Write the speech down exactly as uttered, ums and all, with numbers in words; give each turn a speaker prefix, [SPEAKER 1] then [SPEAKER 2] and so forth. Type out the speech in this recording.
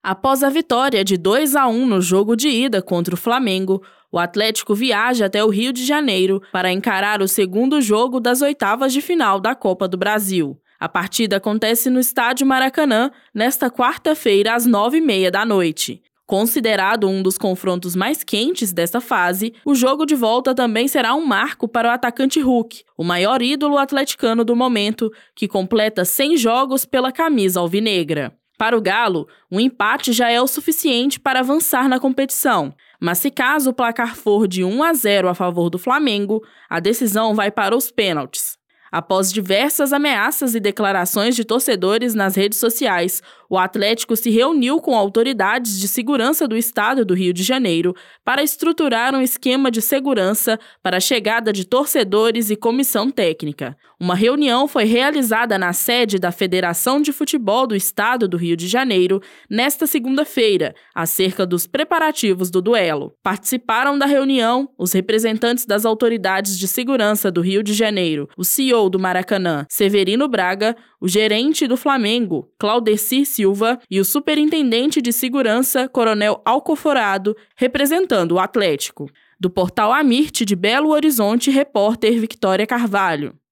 [SPEAKER 1] Após a vitória de dois a um no jogo de ida contra o Flamengo, o Atlético viaja até o Rio de Janeiro para encarar o segundo jogo das oitavas de final da Copa do Brasil. A partida acontece no Estádio Maracanã nesta quarta-feira às nove e meia da noite. Considerado um dos confrontos mais quentes desta fase, o jogo de volta também será um marco para o atacante Hulk, o maior ídolo atleticano do momento, que completa cem jogos pela camisa alvinegra. Para o Galo, um empate já é o suficiente para avançar na competição, mas se caso o placar for de um a zero a favor do Flamengo, a decisão vai para os pênaltis. Após diversas ameaças e declarações de torcedores nas redes sociais, o Atlético se reuniu com autoridades de segurança do estado do Rio de Janeiro para estruturar um esquema de segurança para a chegada de torcedores e comissão técnica. Uma reunião foi realizada na sede da Federação de Futebol do Estado do Rio de Janeiro nesta segunda-feira, acerca dos preparativos do duelo. Participaram da reunião os representantes das autoridades de segurança do Rio de Janeiro, o C E O do Maracanã, Severino Braga, o gerente do Flamengo, Claudecir Silva, e o superintendente de segurança, Coronel Alcoforado, representando o Atlético. Do portal Amirte de Belo Horizonte, repórter Victória Carvalho.